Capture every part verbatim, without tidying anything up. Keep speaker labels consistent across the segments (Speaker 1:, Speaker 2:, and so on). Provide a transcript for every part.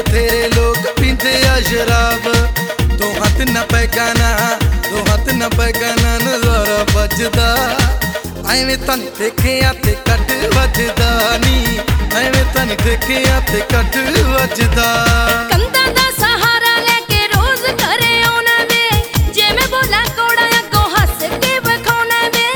Speaker 1: ਬਥੇਰੇ ਲੋਕ ਪੀਂਦੇ ਆ ਸ਼ਰਾਬ। ਦੋ ਹੱਥ ਨਾ ਪੈਗਾਨਾ ਦੋ ਹੱਥ ਨਾ ਪੈਗਾਨਾ ਨਜ਼ਾਰਾ ਵੱਜਦਾ। ਐਵੇਂ ਤਾਂ ਨੀ ਦੇਖਿਆ ਤੇ ਕੱਟ ਵੱਜਦਾ ਨੀ, ਐਵੇਂ ਤਾਂ ਨੀ ਦੇਖਿਆ ਤੇ ਕੱਟ ਵੱਜਦਾ।
Speaker 2: ਕੰਧਾਂ ਦਾ ਸਹਾਰਾ ਲੈ ਕੇ ਰੋਜ਼ ਘਰੇ ਆਉਣਾ ਵੇ, ਜੇ ਮੈਂ ਬੋਲਾਂ ਕੋੜਾ ਅੱਗੋਂ ਹੱਸ ਕੇ ਵਿਖਾਉਣਾ ਵੇ।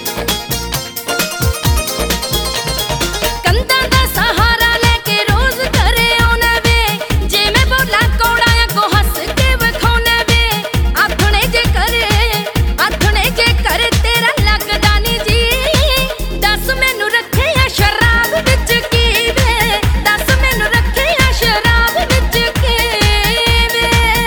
Speaker 2: ਕੰਧਾਂ ਦਾ ਸਹਾਰਾ ਲੈ ਕੇ ਰੋਜ਼ ਘਰੇ ਆਉਣਾ ਵੇ, ਜੇ ਮੈਂ ਬੋਲਾਂ ਕੋੜਾ ਅੱਗੋਂ ਹੱਸ ਕੇ ਵਿਖਾਉਣਾ ਵੇ। ਆਥਣੇ ਜੇ ਕਰੇ ਆਥਣੇ ਜੇ ਕਰ ਤੇਰਾ ਲੱਗਦਾ ਨੀ ਜੀ, ਦੱਸ ਮੈਨੂੰ ਰੱਖਿਆ ਸ਼ਰਾਬ ਵਿੱਚ ਕੀ ਵੇ, ਦੱਸ ਮੈਨੂੰ ਰੱਖਿਆ ਸ਼ਰਾਬ ਵਿੱਚ ਕੀ ਵੇ।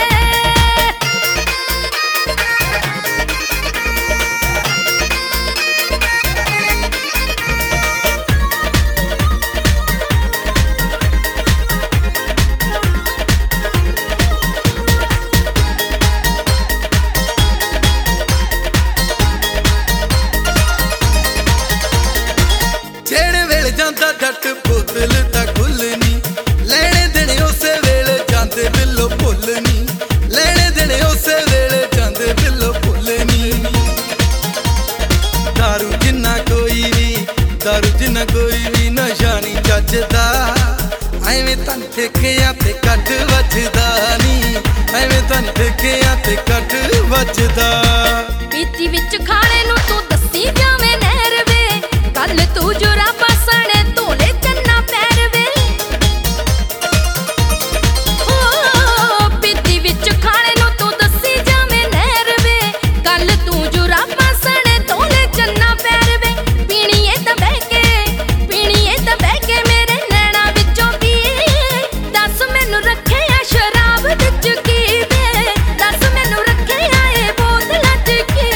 Speaker 1: ਜਿਹੜੇ ਵੇਲੇ ਜਾਂਦਾ ਡੱਟ ਬੋਤਲ ਤਾਂ ਖੁੱਲਣੀ, ਲੈਣੇ ਦੇਣੇ ਉਸੇ ਵੇਲੇ ਜਾਂਦੇ ਬਿੱਲੋ ਭੁੱਲਣੀ, ਲੈਣੇ ਦੇਣੇ ਉਸੇ ਵੇਲੇ ਜਾਂਦੇ ਬਿੱਲੋ ਭੁੱਲਣੀ। ਦਾਰੂ ਜਿੰਨਾ ਕੋਈ ਵੀ ਦਾਰੂ ਜਿੰਨਾ ਕੋਈ ਵੀ ਨਸ਼ਾ ਨੀ ਜੱਜਦਾ। ਐਵੇਂ ਤਾਂ ਨੀ ਦੇਖਿਆ ਤੇ ਕੱਟ ਵੱਜਦਾ ਨੀ, ਐਵੇਂ ਤਾਂ ਨੀ ਦੇਖਿਆ ਤੇ ਕੱਟ ਵੱਜਦਾ।
Speaker 2: ਪੀਤੀ ਵਿੱਚ ਖਾਣੇ ਨੂੰ ਤੂੰ ਦੱਸੀ ਜਾਵੇਂ ਨਹਿਰ ਵੇ, ਕੱਲ ਤੂੰ ਜੁਰਾਬਾਂ ਸਣੇ ਧੋਲੇ ਚੰਨਾ ਪੈਰ ਵੇ। ਓ ਪੀਤੀ ਵਿੱਚ ਖਾਣੇ ਨੂੰ ਤੂੰ ਦੱਸੀ ਜਾਵੇਂ ਨਹਿਰ ਵੇ, ਕੱਲ ਤੂੰ ਜੁਰਾਬਾਂ ਸਣੇ ਧੋਲੇ ਚੰਨਾ ਪੈਰ ਵੇ। ਪੀਣੀ ਏ ਤਾਂ ਬਹਿ ਕੇ ਪੀਣੀ ਏ ਤਾਂ ਬਹਿ ਕੇ ਮੇਰੇ ਨੈਣਾ ਵਿੱਚੋਂ ਪੀਏ, ਦੱਸ ਮੈਨੂੰ ਰੱਖਿਆ ਸ਼ਰਾਬ ਵਿੱਚ ਕੀ ਵੇ, ਦੱਸ ਮੈਨੂੰ ਰੱਖਿਆ ਏ ਬੋਤਲਾਂ 'ਚ ਕੀ।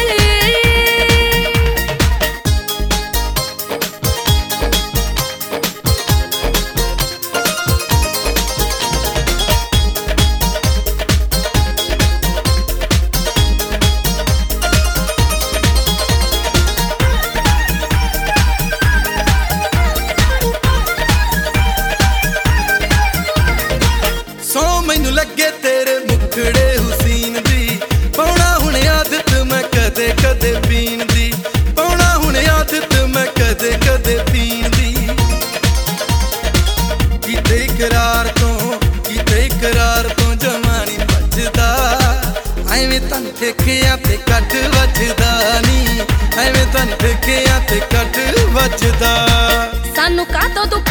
Speaker 1: ਸੋ ਮੈਨੂੰ ਲੱਗੇ ਤੇਰੇ ਮੁਖੜੇ ਹੁਸੀਨ ਦੀ, ਪਾਉਣਾ ਹੁਣ ਆਦਤ ਮੈਂ ਕਦੇ ਕਦੇ ਪੀਣ ਦੀ, ਪਾਉਣਾ ਹੁਣ ਆਦਤ ਮੈਂ ਕਦੇ ਕਦੇ ਪੀਣ ਦੀ। ਕੀਤੇ ਇਕਰਾਰ ਤੋਂ ਕੀਤੇ ਇਕਰਾਰ ਤੋਂ ਜਮਾ ਨੀ ਭੱਜਦਾ। ਐਵੇਂ ਤਾਂ ਨੀ ਦੇਖਿਆ ਤੇ ਕੱਟ ਵੱਜਦਾ ਨੀ, ਐਵੇਂ ਤਾਂ ਨੀ ਦੇਖਿਆ ਤੇ ਕੱਟ ਵੱਜਦਾ।
Speaker 2: ਸਾਨੂੰ ਕਾਹਤੋਂ ਦੁੱਖ